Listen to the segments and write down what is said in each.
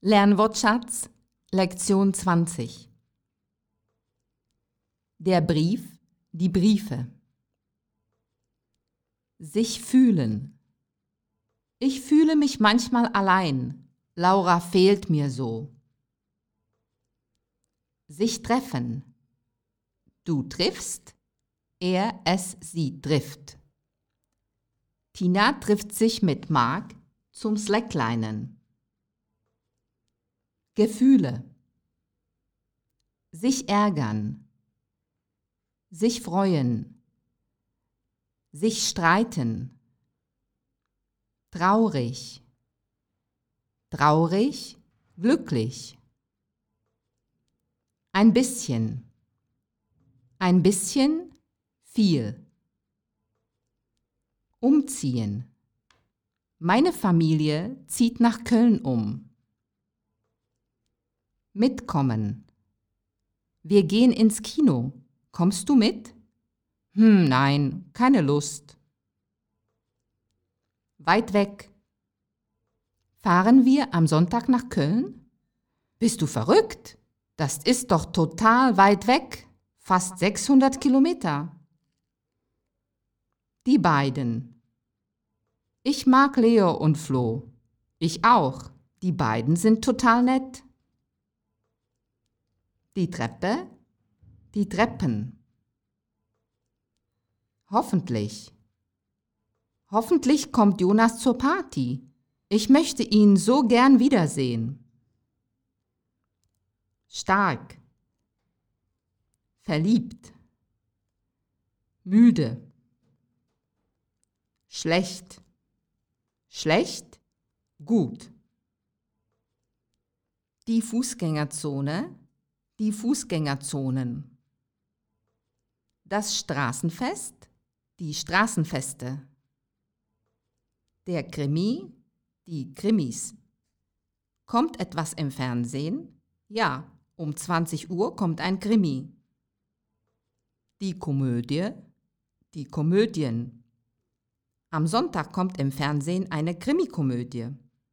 Lernwortschatz, Lektion 20. Der Brief, die Briefe. Sich fühlen. Ich fühle mich manchmal allein. Laura fehlt mir so. Sich treffen. Du triffst, er, es, sie trifft. Tina trifft sich mit Marc zum Slacklinen. Gefühle. Sich ärgern. Sich freuen. Sich streiten. Traurig. Traurig, glücklich. Ein bisschen. Ein bisschen, viel. Umziehen. Meine Familie zieht nach Köln um. Mitkommen. Wir gehen ins Kino. Kommst du mit? Nein, keine Lust. Weit weg. Fahren wir am Sonntag nach Köln? Bist du verrückt? Das ist doch total weit weg. Fast 600 Kilometer. Die beiden. Ich mag Leo und Flo. Ich auch. Die beiden sind total nett. Die Treppe, die Treppen. Hoffentlich. Hoffentlich kommt Jonas zur Party. Ich möchte ihn so gern wiedersehen. Stark. Verliebt. Müde. Schlecht. Schlecht, gut. Die Fußgängerzone. Die Fußgängerzonen. Das Straßenfest, die Straßenfeste. Der Krimi, die Krimis. Kommt etwas im Fernsehen? Ja, um 20 Uhr kommt ein Krimi. Die Komödie, die Komödien. Am Sonntag kommt im Fernsehen eine Krimikomödie.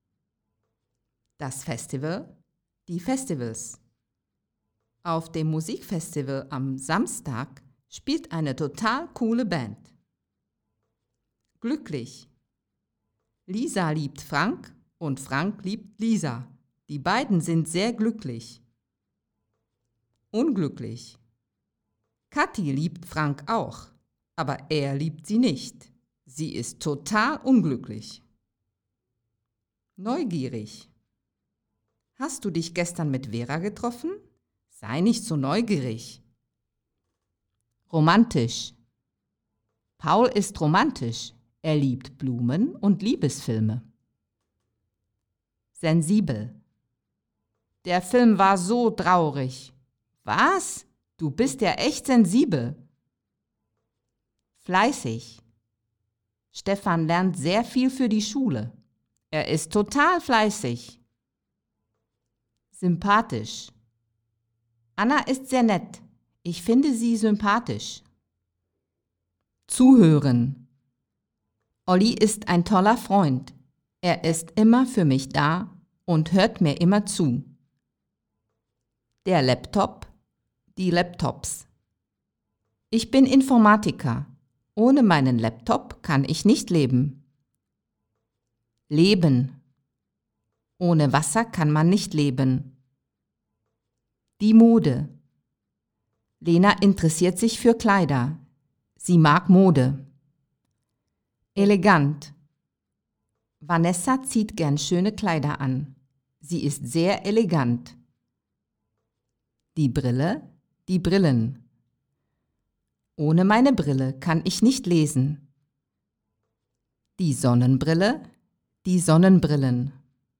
Das Festival, die Festivals. Auf dem Musikfestival am Samstag spielt eine total coole Band. Glücklich. Lisa liebt Frank und Frank liebt Lisa. Die beiden sind sehr glücklich. Unglücklich. Kathi liebt Frank auch, aber er liebt sie nicht. Sie ist total unglücklich. Neugierig. Hast du dich gestern mit Vera getroffen? Sei nicht so neugierig. Romantisch. Paul ist romantisch. Er liebt Blumen und Liebesfilme. Sensibel. Der Film war so traurig. Was? Du bist ja echt sensibel. Fleißig. Stefan lernt sehr viel für die Schule. Er ist total fleißig. Sympathisch. Anna ist sehr nett. Ich finde sie sympathisch. Zuhören. Olli ist ein toller Freund. Er ist immer für mich da und hört mir immer zu. Der Laptop, die Laptops. Ich bin Informatiker. Ohne meinen Laptop kann ich nicht leben. Leben. Ohne Wasser kann man nicht leben. Die Mode. Lena interessiert sich für Kleider. Sie mag Mode. Elegant. Vanessa zieht gern schöne Kleider an. Sie ist sehr elegant. Die Brille, die Brillen. Ohne meine Brille kann ich nicht lesen. Die Sonnenbrille, die Sonnenbrillen.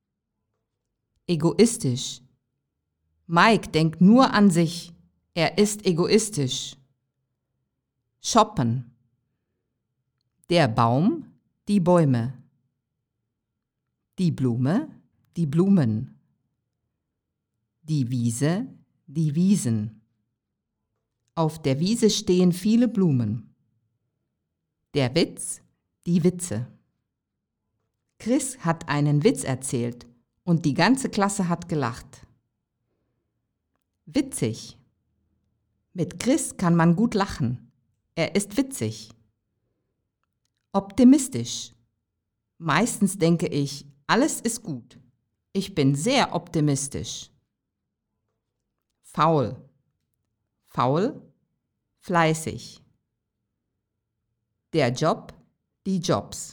Egoistisch. Mike denkt nur an sich. Er ist egoistisch. Shoppen. Der Baum, die Bäume. Die Blume, die Blumen. Die Wiese, die Wiesen. Auf der Wiese stehen viele Blumen. Der Witz, die Witze. Chris hat einen Witz erzählt Und die ganze Klasse hat gelacht. Witzig. Mit Chris kann man gut lachen. Er ist witzig. Optimistisch. Meistens denke ich, alles ist gut. Ich bin sehr optimistisch. Faul. Faul, fleißig. Der Job, die Jobs.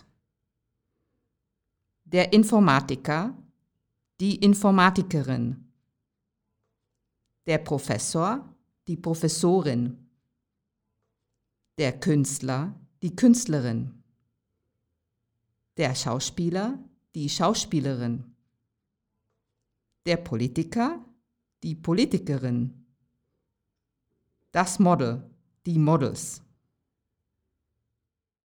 Der Informatiker, die Informatikerin. Der Professor, die Professorin. Der Künstler, die Künstlerin. Der Schauspieler, die Schauspielerin. Der Politiker, die Politikerin. Das Model, die Models.